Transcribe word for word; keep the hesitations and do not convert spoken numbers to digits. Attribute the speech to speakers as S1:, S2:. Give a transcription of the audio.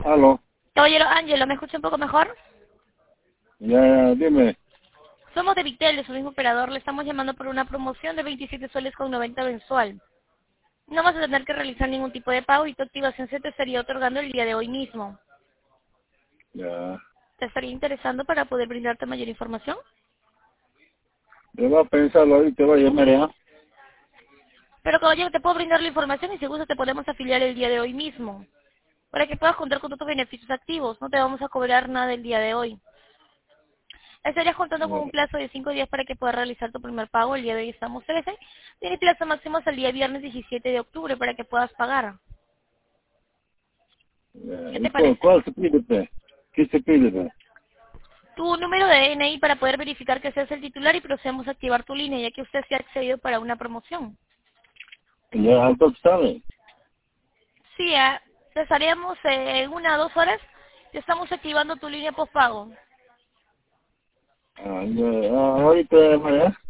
S1: Aló.
S2: Caballero Ángelo, ¿me escucha un poco mejor?
S1: Ya, ya, dime.
S2: Somos de Victel, de su mismo operador. Le estamos llamando por una promoción de veintisiete soles con noventa mensual. No vas a tener que realizar ningún tipo de pago y tu activación se te estaría otorgando el día de hoy mismo.
S1: Ya.
S2: ¿Te estaría interesando para poder brindarte mayor información?
S1: Te va a pensarlo ahí, te va a llamar ya.
S2: Pero caballero, te puedo brindar la información y si gusta te podemos afiliar el día de hoy mismo. Para que puedas contar con tus beneficios activos. No te vamos a cobrar nada el día de hoy. Estarías contando con
S1: Ya.
S2: un plazo de cinco días para que puedas realizar tu primer pago. El día de hoy estamos trece. Tienes plazo máximo hasta el día viernes diecisiete de octubre para que puedas pagar.
S1: Ya.
S2: ¿Qué
S1: ¿Y
S2: te
S1: cu-
S2: parece?
S1: cuál se pide, pe? ¿Qué se pide, pe?
S2: Tu número de N I para poder verificar que seas el titular y procedemos a activar tu línea, ya que usted se ha accedido para una promoción.
S1: Ya, entonces sabe.
S2: Sí, eh, cesaríamos eh, en una o dos horas. Ya estamos activando tu línea postpago.
S1: Ah, ya, ah, ahorita, ya.